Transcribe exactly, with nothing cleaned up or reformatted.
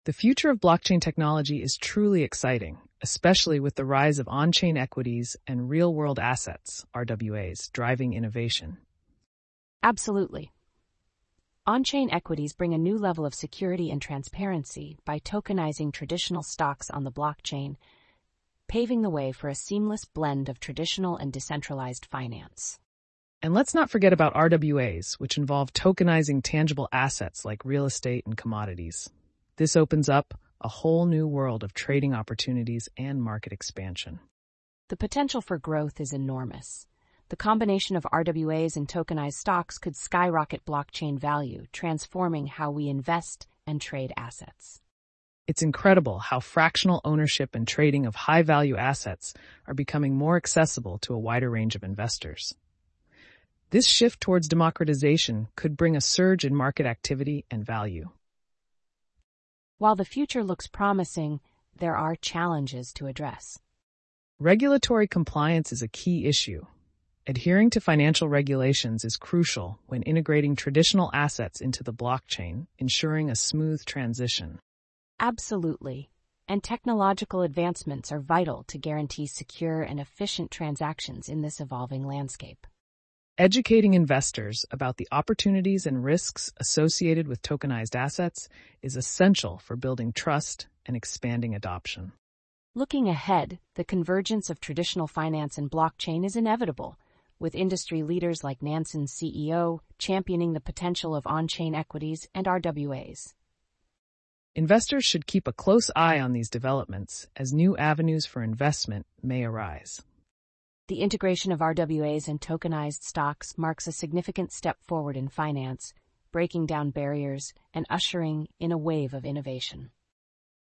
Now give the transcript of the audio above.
The future of blockchain technology is truly exciting, especially with the rise of on-chain equities and real-world assets, R W As, driving innovation. Absolutely. On-chain equities bring a new level of security and transparency by tokenizing traditional stocks on the blockchain, paving the way for a seamless blend of traditional and decentralized finance. And let's not forget about R W As, which involve tokenizing tangible assets like real estate and commodities. This opens up a whole new world of trading opportunities and market expansion. The potential for growth is enormous. The combination of R W As and tokenized stocks could skyrocket blockchain value, transforming how we invest and trade assets. It's incredible how fractional ownership and trading of high-value assets are becoming more accessible to a wider range of investors. This shift towards democratization could bring a surge in market activity and value. While the future looks promising, there are challenges to address. Regulatory compliance is a key issue. Adhering to financial regulations is crucial when integrating traditional assets into the blockchain, ensuring a smooth transition. Absolutely. And technological advancements are vital to guarantee secure and efficient transactions in this evolving landscape. Educating investors about the opportunities and risks associated with tokenized assets is essential for building trust and expanding adoption. Looking ahead, the convergence of traditional finance and blockchain is inevitable, with industry leaders like Nansen's C E O championing the potential of on-chain equities and R W As. Investors should keep a close eye on these developments as new avenues for investment may arise. The integration of R W As and tokenized stocks marks a significant step forward in finance, breaking down barriers and ushering in a wave of innovation.